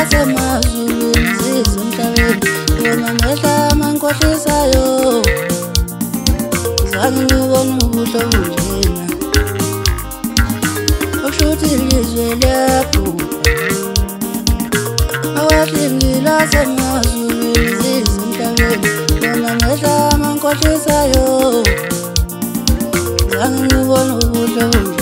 lasemazulu mzizi emhlabeni wona mehla amankohlisayo zange ngibone ubuhle obunjena okushuthi ilizwe liyabhubha awahlingi lasemazulu mzizi emhlabeni wona mehla amankohlisayo zange ngibone ubuhle obunjena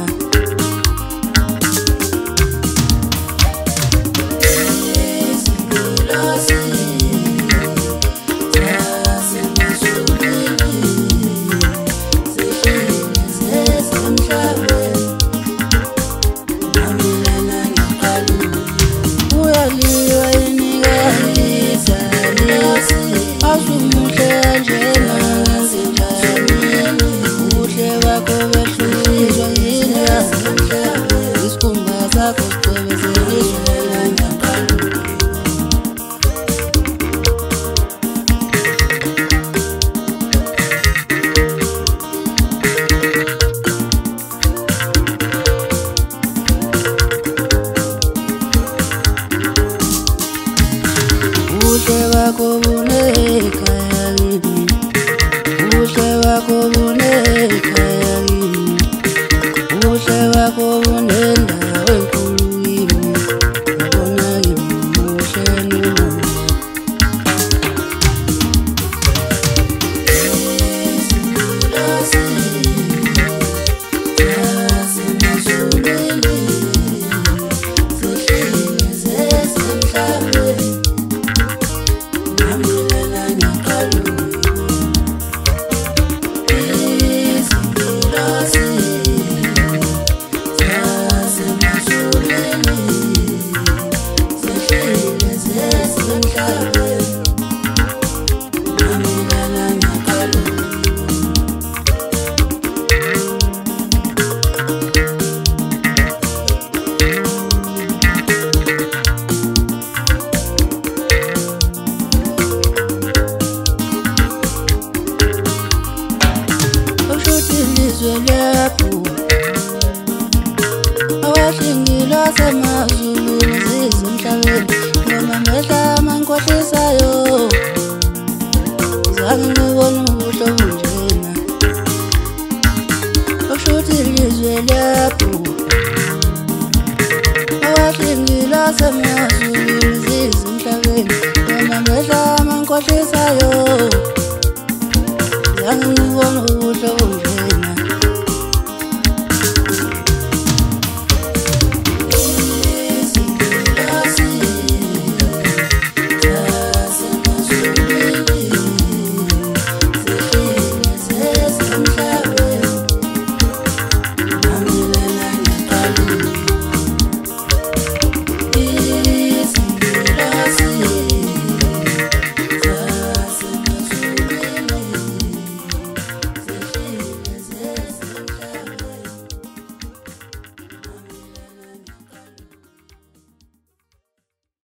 awahlingi lasemazulu mzizi emhlabeni wona mehla amankohlisayo zange ngibone ubuhle obunjena okushuthi ilizwe liyabhubha awahlingi lasemazulu mzizi emhlabeni wona mehla amankohlisayo zange ngibone ubuhle obunjena